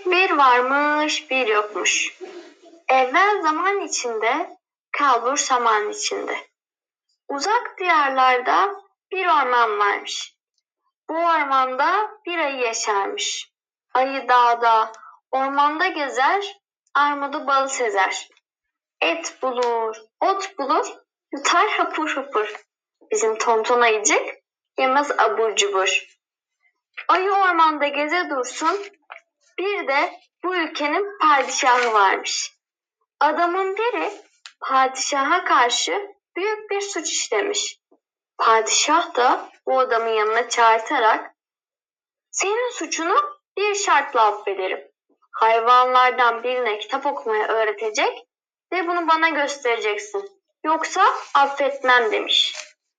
Bir varmış, bir yokmuş. Evvel zaman içinde, kalbur saman içinde. Uzak diyarlarda bir orman varmış. Bu ormanda bir ayı yaşarmış. Ayı dağda, ormanda gezer, armudu balı sezer. Et bulur, ot bulur, yutar hapur hapur. Bizim tonton ayıcık yemez abur cubur. Ayı ormanda geze dursun, bir de bu ülkenin padişahı varmış. Adamın biri padişaha karşı büyük bir suç işlemiş. Padişah da bu adamın yanına çağırtarak senin suçunu bir şartla affederim. Hayvanlardan birine kitap okumayı öğretecek ve bunu bana göstereceksin. Yoksa affetmem demiş.